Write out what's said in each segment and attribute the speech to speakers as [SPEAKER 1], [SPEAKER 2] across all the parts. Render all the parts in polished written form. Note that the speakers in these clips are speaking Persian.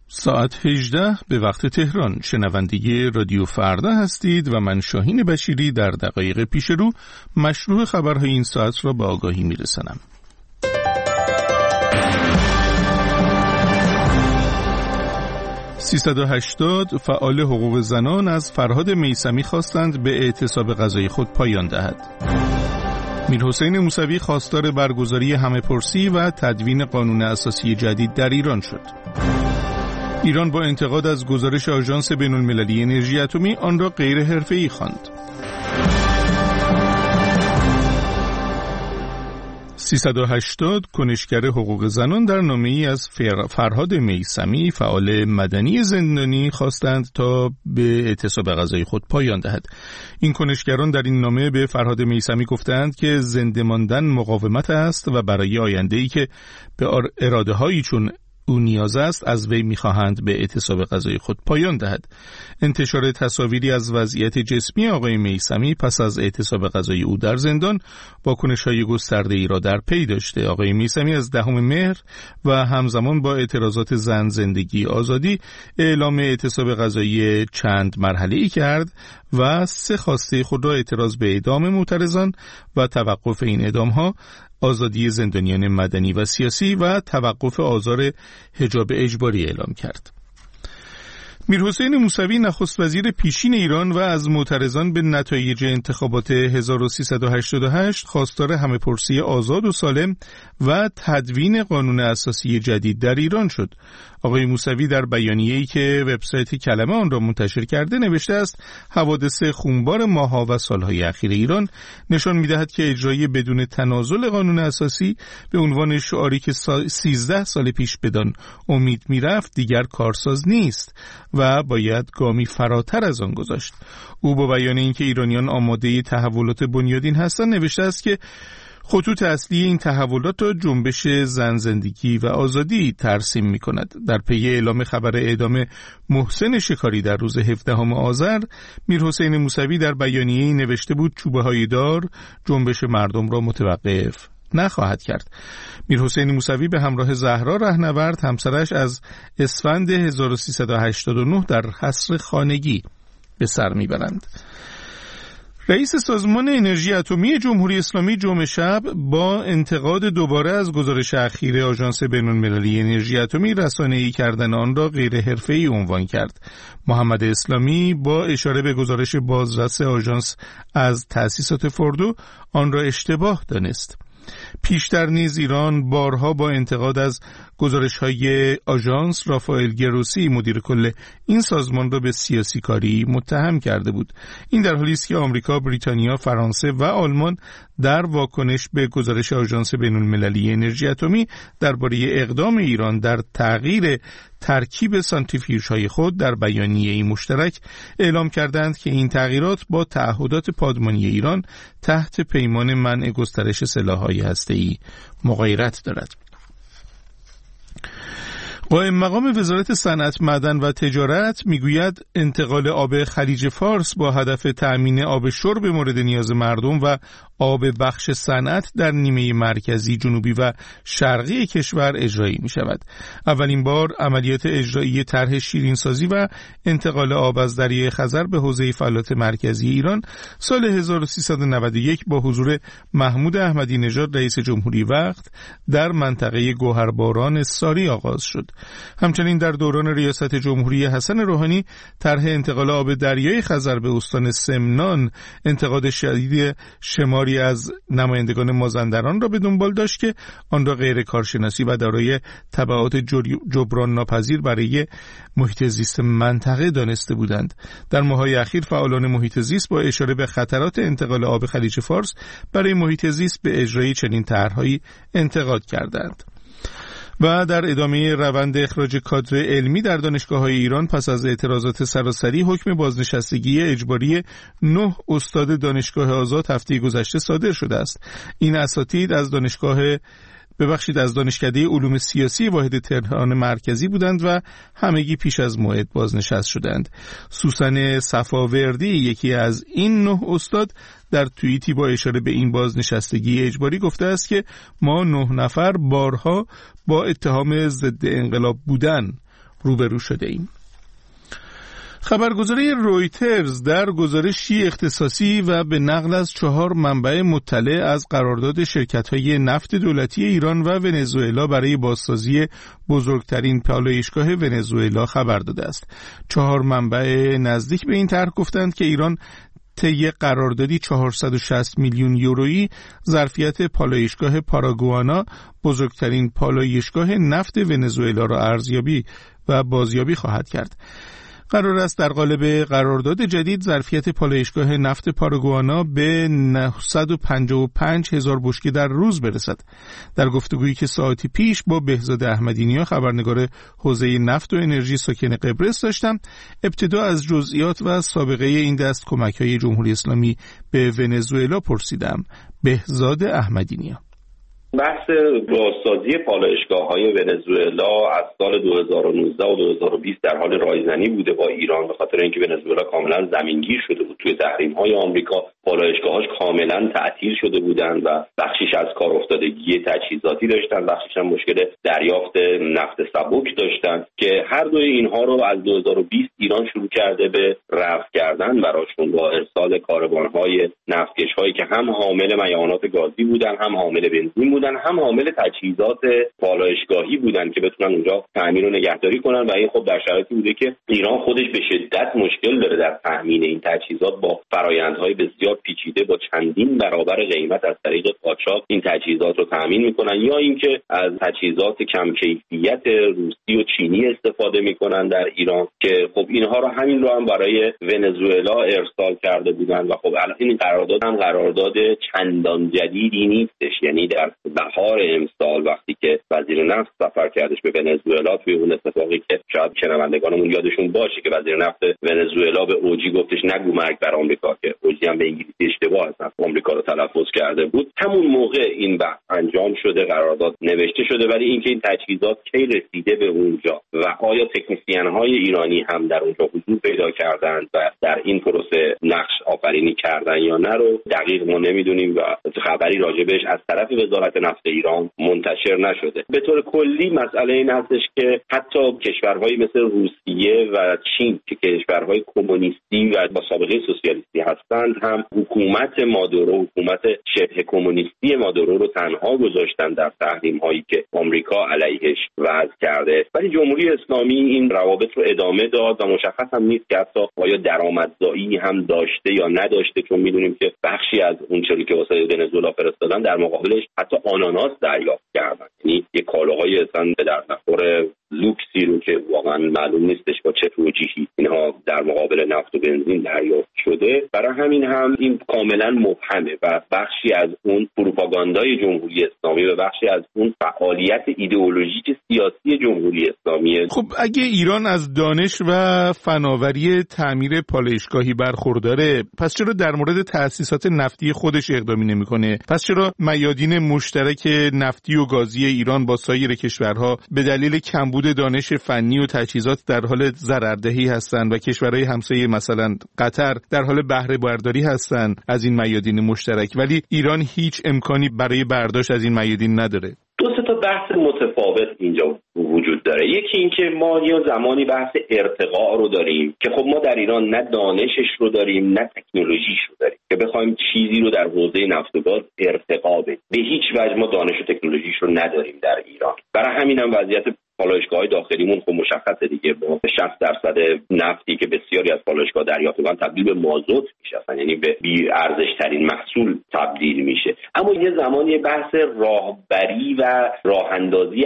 [SPEAKER 1] ساعت 18 به وقت تهران. شنونده رادیو فردا هستید و من شاهین بشیری در دقایق پیش رو مشروع خبرهای این ساعت را به آگاهی میرسانم. 380 فعال حقوق زنان از فرهاد میثمی خواستند به اعتصاب غذای خود پایان دهد. میرحسین موسوی خواستار برگزاری همه‌پرسی و تدوین قانون اساسی جدید در ایران شد. ایران با انتقاد از گزارش آژانس بین‌المللی انرژی اتمی آن را غیر حرفه‌ای خواند. 380 کنشگر حقوق زنان در نامه‌ای از فرهاد میثمی فعال مدنی زندانی خواستند تا به اعتصاب غذای خود پایان دهد. این کنشگران در این نامه به فرهاد میثمی گفتند که زنده ماندن مقاومت است و برای آینده‌ای که به اراده‌هایی چون او نیاز است از وی می‌خواهند به اعتصاب غذای خود پایان دهد. انتشار تصاویری از وضعیت جسمی آقای میثمی پس از اعتصاب غذای او در زندان واکنش‌های گسترده‌ای را در پی داشته. آقای میثمی از 10 مهر و همزمان با اعتراضات زن زندگی آزادی اعلام اعتصاب غذایی چند مرحله‌ای کرد و 3 خواسته خود را اعتراض به اعدام معترضان و توقف این اعدام‌ها، آزادی زندانیان مدنی و سیاسی و توقف آزار حجاب اجباری اعلام کرد. میرحسین موسوی نخست وزیر پیشین ایران و از معترضان به نتایج انتخابات 1388 خواستار همه‌پرسی آزاد و سالم و تدوین قانون اساسی جدید در ایران شد. آقای موسوی در بیانیه‌ای که وبسایت کلمه آن را منتشر کرده نوشته است: حوادث خونبار ماه‌ها و سال‌های اخیر ایران نشان می‌دهد که اجرای بدون تنازل قانون اساسی به عنوان شعاری که 13 سال پیش بدان امید می‌رفت دیگر کارساز نیست و باید گامی فراتر از آن گذاشت. او با بیان اینکه ایرانیان آماده تحولات بنیادین هستند نوشته است که خطوط اصلی این تحولات را جنبش زن، زندگی و آزادی ترسیم می کند. در پی اعلام خبر اعدام محسن شکاری در روز 17 آذر، میرحسین موسوی در بیانیه‌ای نوشته بود چوبه های دار جنبش مردم را متوقف نخواهد کرد. میرحسین موسوی به همراه زهرا رهنورد همسرش از اسفند 1389 در حصر خانگی به سر میبرند. رئیس سازمان انرژی اتمی جمهوری اسلامی جمعه شب با انتقاد دوباره از گزارش اخیر آژانس بین‌المللی انرژی اتمی رسانه‌ای کردن آن را غیر حرفه‌ای عنوان کرد. محمد اسلامی با اشاره به گزارش بازرس آژانس از تأسیسات فوردو آن را اشتباه دانست. پیشتر نیز ایران بارها با انتقاد از گزارش‌های آژانس رافائل گروسی مدیر کل این سازمان را به سیاسی کاری متهم کرده بود. این در حالی است که آمریکا، بریتانیا، فرانسه و آلمان در واکنش به گزارش آژانس بین‌المللی انرژی اتمی درباره اقدام ایران در تغییر ترکیب سانتریفیوژهای خود در بیانیه‌ای مشترک اعلام کردند که این تغییرات با تعهدات پادمانی ایران تحت پیمان منع گسترش سلاح‌های هسته‌ای مغایرت دارد. قائم مقام وزارت صنعت، معدن و تجارت میگوید انتقال آب خلیج فارس با هدف تأمین آب شرب مورد نیاز مردم و آب بخش صنعت در نیمه مرکزی، جنوبی و شرقی کشور اجرایی می شود. اولین بار عملیات اجرایی طرح شیرینسازی و انتقال آب از دریای خزر به حوزه فعالیت مرکزی ایران سال 1391 با حضور محمود احمدی نژاد رئیس جمهوری وقت در منطقه گوهرباران ساری آغاز شد. همچنین در دوران ریاست جمهوری حسن روحانی طرح انتقال آب دریای خزر به استان سمنان انتقاد شدید شماری از نمایندگان مازندران را به دنبال داشت که آن را غیر کارشناسی و دارای تبعات جبران ناپذیر برای محیط زیست منطقه دانسته بودند. در ماه‌های اخیر فعالان محیط زیست با اشاره به خطرات انتقال آب خلیج فارس برای محیط زیست به اجرای چنین طرح‌هایی انتقاد کردند. و در ادامه روند اخراج کادر علمی در دانشگاه‌های ایران پس از اعتراضات سراسری حکم بازنشستگی اجباری 9 استاد دانشگاه آزاد هفته گذشته صادر شده است. این اساتید از دانشکده علوم سیاسی واحد تهران مرکزی بودند و همگی پیش از موعد بازنشست شدند. سوسن صفاوردی یکی از این 9 استاد در توییتی با اشاره به این بازنشستگی اجباری گفته است که ما 9 نفر بارها با اتهام ضد انقلاب بودن روبرو شده ایم. خبرگزاری رویترز در گزارشی اختصاصی و به نقل از 4 منبع مطلع از قرارداد شرکت‌های نفت دولتی ایران و ونزوئلا برای بازسازی بزرگترین پالایشگاه ونزوئلا خبر داده است. 4 منبع نزدیک به این طرح گفتند که ایران طی قراردادی 460 میلیون یورویی ظرفیت پالایشگاه پاراگوانا، بزرگترین پالایشگاه نفت ونزوئلا را ارزیابی و بازیابی خواهد کرد. قرار است در قالب قرارداد جدید ظرفیت پالایشگاه نفت پاراگوانا به 955,000 بشکه در روز برسد. در گفتگویی که ساعتی پیش با بهزاد احمدی‌نیا خبرنگار حوزه نفت و انرژی ساکن قبرس داشتم، ابتدا از جزئیات و سابقه این دست کمک‌های جمهوری اسلامی به ونزوئلا پرسیدم. بهزاد احمدی‌نیا:
[SPEAKER 2] بحث بازسازی پالایشگاه‌های ونزوئلا از سال 2019 و 2020 در حال رایزنی بوده با ایران، به خاطر اینکه ونزوئلا کاملا زمینگیر شده بود توی تحریم‌های آمریکا. پالایشگاه‌هاش کاملا تعطیل شده بودند و بخشیش از کار افتادگی تجهیزاتی داشتن، بخشیش هم مشکل دریافت نفت سبک داشتن که هر دوی اینها رو از 2020 ایران شروع کرده به رفع کردن براشون با ارسال کاروان‌های نفتکش‌هایی که هم حامل میعانات گازی بودن، هم حامل بنزین بودن، هم حامل تجهیزات پالایشگاهی بودن که بتونن اونجا تامین و نگهداری کنن. و این خب در شرایطی بوده که ایران خودش به شدت مشکل داره در تامین این تجهیزات با فرآیندهای بسیار پیچیده، با چندین برابر قیمت از طریق قاچاق این تجهیزات رو تامین میکنن، یا اینکه از تجهیزات کم کیفیت روسی و چینی استفاده میکنن در ایران که خب اینها رو همین رو هم برای ونزوئلا ارسال کرده بودن. و خب الان این قرارداد هم قرارداد چندان جدیدی نیستش، یعنی در بهار امسال وقتی که وزیر نفت سفر کردش به ونزوئلا، توی اون اتفاقی که شاید شنوندگانمون یادشون باشه که وزیر نفت ونزوئلا به اوجی گفتش نگو مرگ بر آمریکا، که اوجی هم به انگلیسی اشتباه از آمریکا رو تلفظ کرده بود. همون موقع این بحث انجام شده، قرارداد نوشته شده، ولی اینکه این تجهیزات کی رسیده به اونجا و آیا تکنسین‌های ایرانی هم در اونجا حضور پیدا کردند و در این پروسه نقش آفرینی کردن یا نه رو دقیق ما نمیدونیم و خبری راجبش از طرف وزارت نفت ایران منتشر نشده. به طور کلی مسئله این هستش که حتی کشورهایی مثل روسیه و چین که کشورهای کمونیستی و با سابقه سوسیالیستی هستند هم حکومت مادورو، حکومت شبه کمونیستی مادورو رو تنها گذاشتن در تحریم‌هایی که آمریکا علیهش وضع کرده. ولی جمهوری اسلامی این روابط رو ادامه داد و مشخص هم نیست که حتی آیا درآمدزایی هم داشته یا نداشته، چون میدونیم که بخشی از اون چیزی که واسه ونزوئلا فرستادن در مقابلش حتی آناناس دریافت کردن، یعنی یه کالاهای اصلا به درد نخور لوکسی رو که واقعا معلوم نیستش با چه توجیهی اینها در مقابل نفت و بنزین دریافت شده. برای همین هم این کاملا مبهمه و بخشی از اون پروپاگاندای جمهوری اسلامی و بخشی از اون فعالیت ایدئولوژیک سیاسی جمهوری اسلامی.
[SPEAKER 1] خب اگه ایران از دانش و فناوری تعمیر پالایشگاهی برخورداره، پس چرا در مورد تأسیسات نفتی خودش اقدامی نمی‌کنه؟ پس چرا میادین مشترک نفتی و گازی ایران با سایر کشورها به دلیل کمبود دانش فنی و تجهیزات در حال ضرردهی هستند و کشورهای همسایه مثلا قطر در حال بهره برداری هستند از این میادین مشترک، ولی ایران هیچ امکانی برای برداشت از این میادین نداره؟
[SPEAKER 2] دو تا بحث متفاوت اینجا وجود داره. یکی این که ما یه زمانی بحث ارتقاء رو داریم که خب ما در ایران نه دانشش رو داریم نه تکنولوژیش رو داریم که بخوایم چیزی رو در حوزه نفت و گاز ارتقا بدیم. به هیچ وجه ما دانش و تکنولوژیش رو نداریم در ایران. برای همین هم وضعیت پالایشگاه‌های داخلیمون خب مشخصه دیگه، با 60% نفتی که بسیاری از پالایشگاه دریافت می‌کنن تبدیل به مازوت میشه، یعنی به بی ارزش ترین محصول تبدیل میشه. اما یه زمانی بحث راهبری و راهاندازی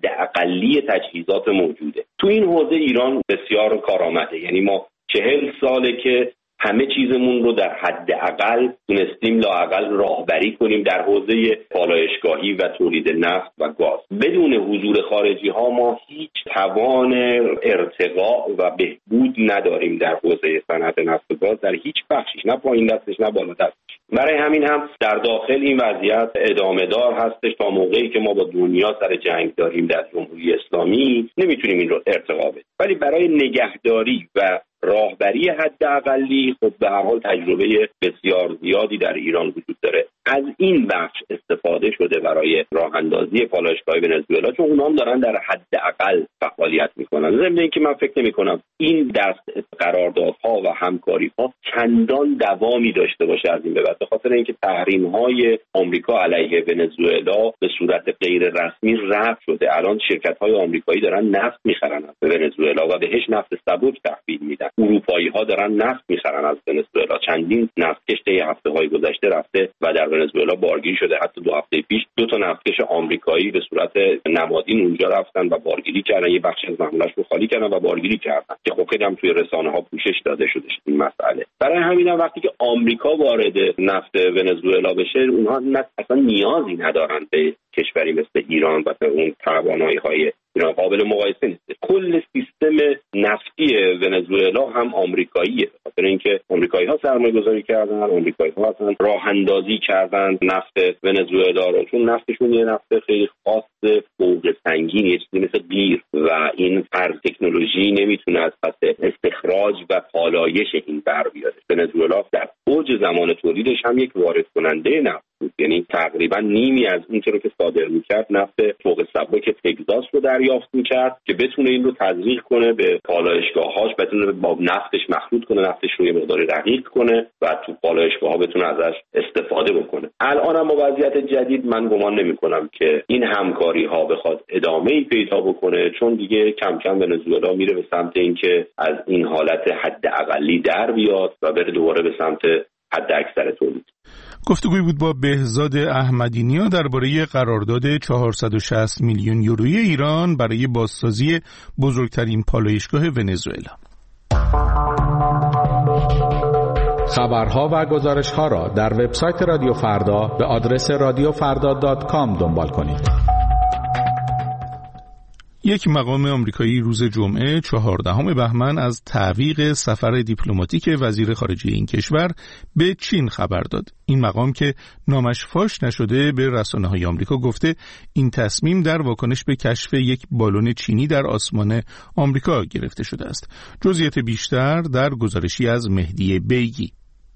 [SPEAKER 2] حداقلی تجهیزات موجوده. تو این حوزه ایران بسیار کارآمده، یعنی ما 40 ساله که همه چیزمون رو در حد اقل تونستیم لااقل راهبری کنیم در حوزه پالایشگاهی و تولید نفت و گاز. بدون حضور خارجی ها ما هیچ توان ارتقاء و بهبود نداریم در حوزه صنعت نفت و گاز در هیچ بخشیش، نه پایین دستش نه بالا دستش. برای همین هم در داخل این وضعیت ادامه دار هستش تا موقعی که ما با دنیا سر جنگ داریم در جمهوری اسلامی نمیتونیم این رو ارتقا بدیم. ولی برای نگهداری و راهبری حداقلی خب به هر حال تجربه بسیار زیادی در ایران وجود داره. از این بخش استفاده شده برای راه اندازی پالایشگاه ونزوئلا، چون اونها هم دارن در حداقل فعالیت میکنن. ضمن اینکه من فکر نمی‌کنم این دست قراردادها و همکاری‌ها چندان دوامی داشته باشه از این به بعد، به خاطر اینکه تحریم‌های آمریکا علیه ونزوئلا به صورت غیر رسمی رفع شده. الان شرکت‌های آمریکایی دارن نفت می‌خرن از ونزوئلا و بهش نفت سبک تحویل میدن. اروپایی‌ها دارن نفت می‌خرن از ونزوئلا. چندین نفتکش طی هفته‌های گذشته رفته و در ونزوئلا بارگیری شده. حتی 2 هفته پیش 2 تا نفتکش آمریکایی به صورت نمادین اونجا رفتن و بارگیری کردن، یه بخش از محمولش رو خالی کردن و بارگیری کردن که خب خیلی هم توی رسانه‌ها پوشش داده شده این مسئله. برای همین وقتی که آمریکا وارد نفت ونزوئلا بشه، اونها اصلا نیازی ندارن به کشوری مثل ایران و به اون توانایی‌های ایران، قابل مقایسه نیست. کل سیستم نفتی ونزوئلا هم آمریکاییه، خاطر اینکه آمریکایی‌ها سرمایه‌گذاری کردن، آمریکایی‌ها اصلا راه اندازی کردن نفت ونزوئلا رو، چون نفتشون یه نفت خیلی خاص فوق سنگین، یه چیزی مثل قیر و این هر تکنولوژی نمیتونه از پس استخراج و پالایش این بر بیاد. ونزوئلا در اوج زمان تولیدش هم یک وارد کننده نفت بود، یعنی تقریبا نیمی از اون چیزی که صادر می‌کرد نفت فوق سبک تگزاس رو دریافت می‌کرد که بتونه این رو تزریق کنه به پالایشگاه‌هاش، بتونه با نفتش مخلوط کنه، نفتش رو یه مقداری رقیق کنه و تو پالایشگاه‌ها بتونه ازش استفاده بکنه. الان هم با وضعیت جدید من گمان نمی‌کنم که این همکاری‌ها بخواد ادامه‌ای پیدا بکنه، چون دیگه کم کم ونزوئلا میره به سمت اینکه از این حالت حداقلی در بیاد و بره دوباره به سمت حد اکثر تولید.
[SPEAKER 1] گفتگوی بود با بهزاد احمدی‌نیا درباره قرارداد 460 میلیون یورویی ایران برای بازسازی بزرگترین پالایشگاه ونزوئلا.
[SPEAKER 3] خبرها و گزارش‌ها را در وبسایت رادیو فردا به آدرس radiofarda.com دنبال کنید.
[SPEAKER 1] یک مقام آمریکایی روز جمعه 14 بهمن از تعویق سفر دیپلماتیک وزیر خارجه این کشور به چین خبر داد. این مقام که نامش فاش نشده به رسانه‌های آمریکا گفته این تصمیم در واکنش به کشف یک بالون چینی در آسمان آمریکا گرفته شده است. جزئیات بیشتر در گزارشی از مهدی بیگی.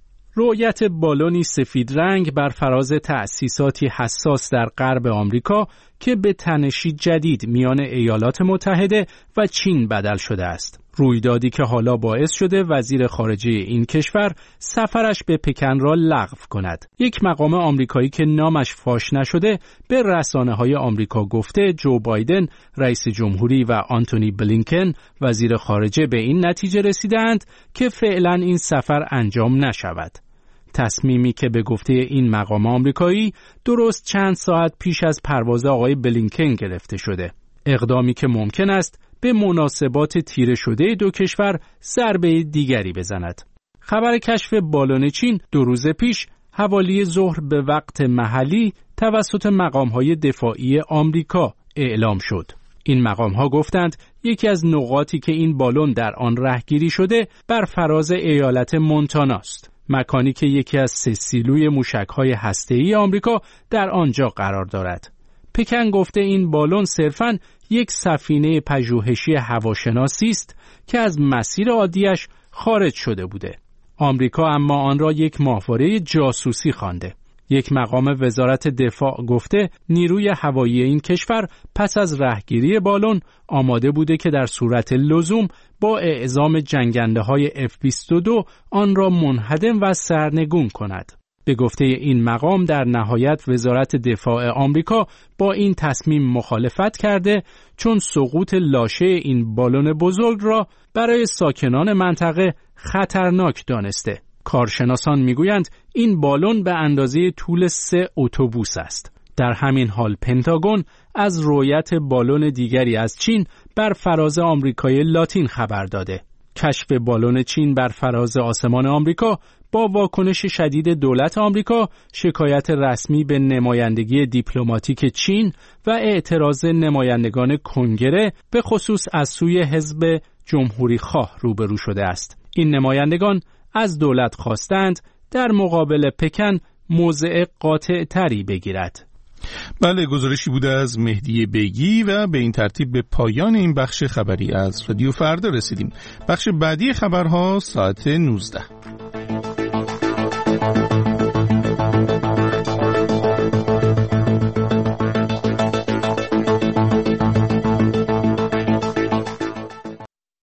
[SPEAKER 4] رؤیت بالونی سفید رنگ بر فراز تأسیساتی حساس در غرب آمریکا که به تنشی جدید میان ایالات متحده و چین بدل شده است. رویدادی که حالا باعث شده وزیر خارجه این کشور سفرش به پکن را لغو کند. یک مقام آمریکایی که نامش فاش نشده به رسانه‌های آمریکا گفته جو بایدن رئیس جمهوری و آنتونی بلینکن وزیر خارجه به این نتیجه رسیدند که فعلا این سفر انجام نشود. تصمیمی که به گفته این مقام آمریکایی درست چند ساعت پیش از پرواز آقای بلینکن گرفته شده. اقدامی که ممکن است به مناسبات تیره شده دو کشور ضربه دیگری بزند. خبر کشف بالون چین 2 روز پیش حوالی ظهر به وقت محلی توسط مقام‌های دفاعی آمریکا اعلام شد. این مقام‌ها گفتند یکی از نقاطی که این بالون در آن رهگیری شده بر فراز ایالت مونتانا است، مکانی که یکی از 3 سیلوی موشک‌های هسته‌ای آمریکا در آنجا قرار دارد. پکن گفته این بالون صرفاً یک سفینه پژوهشی هواشناسی است که از مسیر عادیش خارج شده بوده. آمریکا اما آن را یک ماهواره جاسوسی خوانده. یک مقام وزارت دفاع گفته نیروی هوایی این کشور پس از رهگیری بالون آماده بوده که در صورت لزوم با اعزام جنگنده‌های F-22 آن را منهدم و سرنگون کند. به گفته این مقام در نهایت وزارت دفاع آمریکا با این تصمیم مخالفت کرده، چون سقوط لاشه این بالون بزرگ را برای ساکنان منطقه خطرناک دانسته. کارشناسان میگویند این بالون به اندازه طول 3 اتوبوس است. در همین حال پنتاگون از رؤیت بالون دیگری از چین بر فراز آمریکای لاتین خبر داده. کشف بالون چین بر فراز آسمان آمریکا با واکنش شدید دولت آمریکا، شکایت رسمی به نمایندگی دیپلماتیک چین و اعتراض نمایندگان کنگره به خصوص از سوی حزب جمهوری خواه روبرو شده است. این نمایندگان از دولت خواستند در مقابل پکن موضع قاطع تری بگیرد.
[SPEAKER 1] بله، گزارشی بوده از مهدی بیگی و به این ترتیب به پایان این بخش خبری از رادیو فردا رسیدیم. بخش بعدی خبرها ساعت 19.